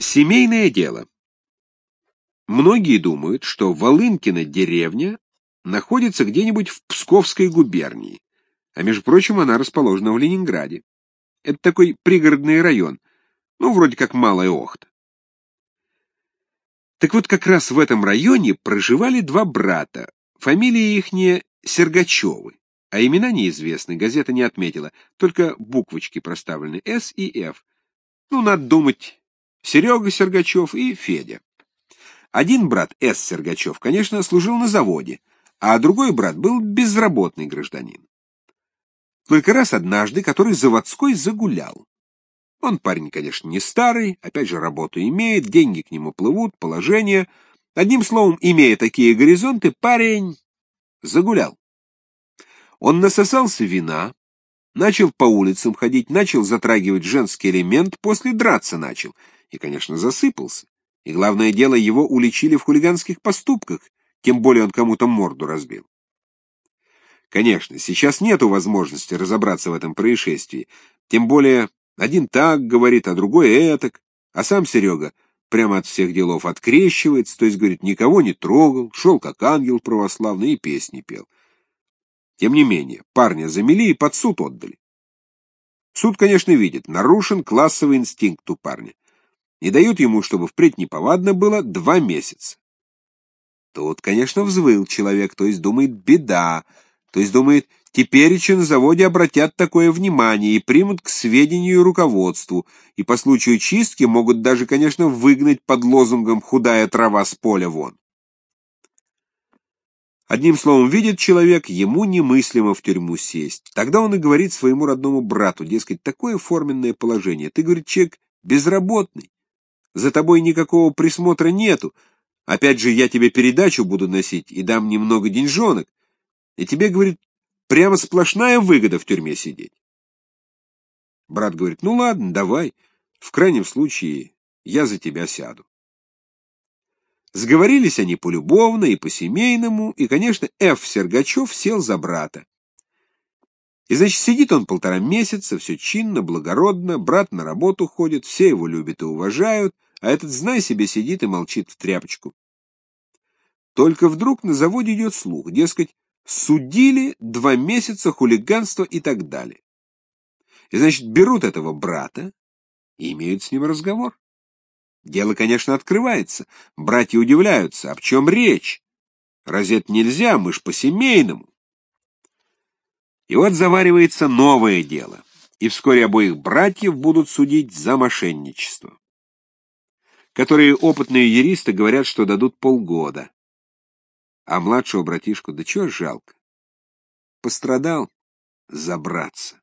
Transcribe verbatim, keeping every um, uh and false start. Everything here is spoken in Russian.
Семейное дело. Многие думают, что Волынкина деревня находится где-нибудь в Псковской губернии, а между прочим, она расположена в Ленинграде. Это такой пригородный район, ну, вроде как Малая Охта. Так вот, как раз в этом районе проживали два брата, фамилии ихние Сергачевы, а имена неизвестны, газета не отметила, только буквочки проставлены С и Ф. Ну, надо думать, Серега Сергачев и Федя. Один брат, С. Сергачев, конечно, служил на заводе, а другой брат был безработный гражданин. Только раз однажды, который заводской загулял. Он парень, конечно, не старый, опять же, работу имеет, деньги к нему плывут, положение. Одним словом, имея такие горизонты, парень загулял. Он насосался вина, начал по улицам ходить, начал затрагивать женский элемент, после драться начал и, конечно, засыпался. И главное дело, его уличили в хулиганских поступках, тем более он кому-то морду разбил. Конечно, сейчас нету возможности разобраться в этом происшествии, тем более один так говорит, а другой этак, а сам Серега прямо от всех делов открещивается, то есть, говорит, никого не трогал, шел как ангел православный и песни пел. Тем не менее, парня замели и под суд отдали. Суд, конечно, видит, нарушен классовый инстинкт у парня. И дают ему, чтобы впредь неповадно было, два месяца. Тут, конечно, взвыл человек, то есть думает, беда, то есть думает, тепереча на заводе обратят такое внимание и примут к сведению руководству, и по случаю чистки могут даже, конечно, выгнать под лозунгом «худая трава с поля вон». Одним словом, видит человек, ему немыслимо в тюрьму сесть. Тогда он и говорит своему родному брату, дескать, такое форменное положение, ты, говорит, человек безработный. За тобой никакого присмотра нету. Опять же, я тебе передачу буду носить и дам немного деньжонок. И тебе, говорит, прямо сплошная выгода в тюрьме сидеть. Брат говорит, ну ладно, давай. В крайнем случае, я за тебя сяду. Сговорились они полюбовно и по-семейному, и, конечно, Ф. Сергачев сел за брата. И, значит, сидит он полтора месяца, все чинно, благородно, брат на работу ходит, все его любят и уважают, а этот, знай себе, сидит и молчит в тряпочку. Только вдруг на заводе идет слух, дескать, судили два месяца хулиганства и так далее. И, значит, берут этого брата и имеют с ним разговор. Дело, конечно, открывается. Братья удивляются, об чем речь? Разве это нельзя, мы ж по-семейному. И вот заваривается новое дело, и вскоре обоих братьев будут судить за мошенничество. Которые опытные юристы говорят, что дадут полгода. А младшего братишку, да чего жалко? Пострадал за братца.